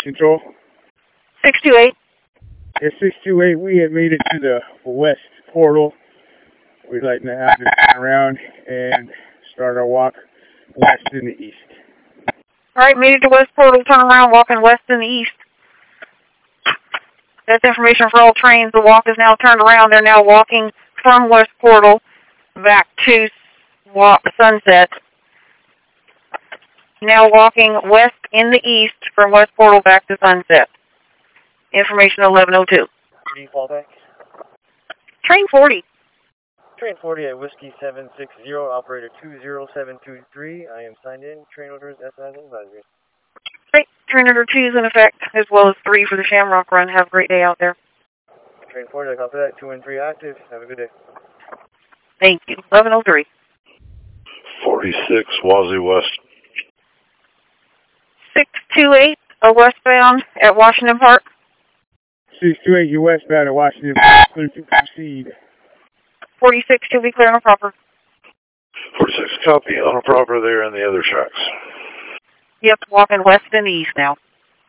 Control. 628. Yeah, 628, we had made it to the west portal. We'd like to have to turn around and start our walk west in the east. Alright, made it to West Portal, turn around, walking west in the east. That's information for all trains. The walk is now turned around. They're now walking from West Portal back to Sunset. Now walking west in the east from West Portal back to Sunset. Information 1102. Fallback. Train 40. Train 40 at Whiskey 760, operator 20723. I am signed in. Train orders, SIs and advisory. Great. Train order 2 is in effect, as well as 3 for the Shamrock run. Have a great day out there. Train 40, I copy that. 2 and 3 active. Have a good day. Thank you. 1103. 46, Wazoo West. 628, westbound at Washington Park. 628, you're westbound at Washington Park. Clear to proceed. 46, to be clear on a proper. 46, copy. On a proper there in the other tracks. Yep, walking west and east now.